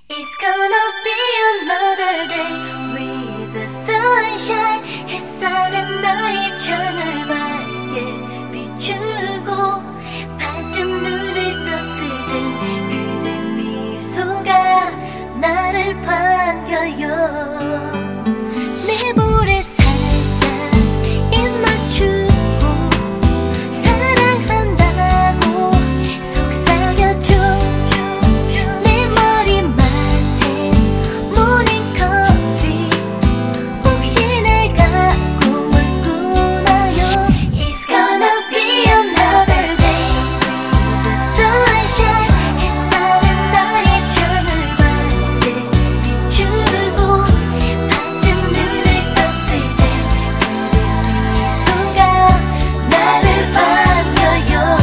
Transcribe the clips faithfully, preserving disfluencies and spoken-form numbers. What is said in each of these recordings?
It's gonna be another day with the sunshine. 햇살은 너의 창을 맑게 비추고 반쯤 눈을 떴을 땐 그대 미소가 나를 반겨요. 내 볼에 살짝 입 맞추고 사랑한다고 속삭여줘. 내 머리맡에 모닝커피 혹시 내가 꿈을 꾸나요. It's gonna be another day with the sunshine. 햇살은 나의 창을 밝게 비추고 반쯤 눈을 떴을 땐 그대 미소가 나를 반겨요.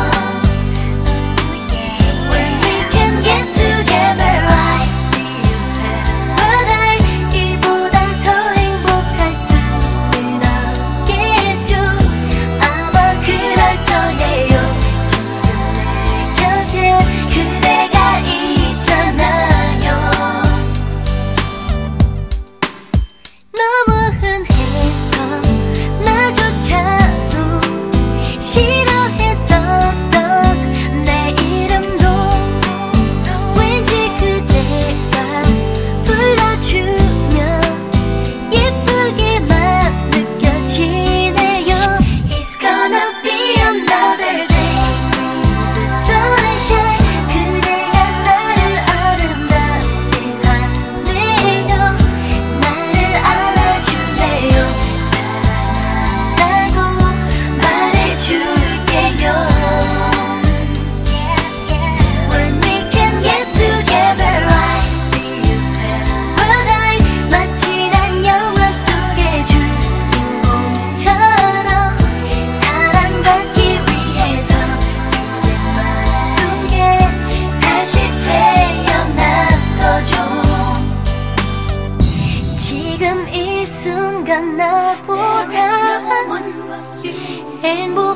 When we can get together I feel paradise. 이보다 더 행복할 수는 없겠죠. 아마 그럴 거예요. 지금 내 곁에 그대가 있잖아요. 너무 흔해서 나조차도 싫어했었던 내 이름도 왠지 그대가 불러주면 예쁘게만 느껴지네요. It's gonna be another day with the sunshine. 그대가 나를 아름답게 하네요. 나를 안아줄래요. 사랑한다고 말해줄게요. When we can get together I feel paradise. 마치 난 영화 속의 주인공처럼 사랑받기 위해서 그대 맘속에 다시 태어난 거죠. 지금 이 순간 나보다 행복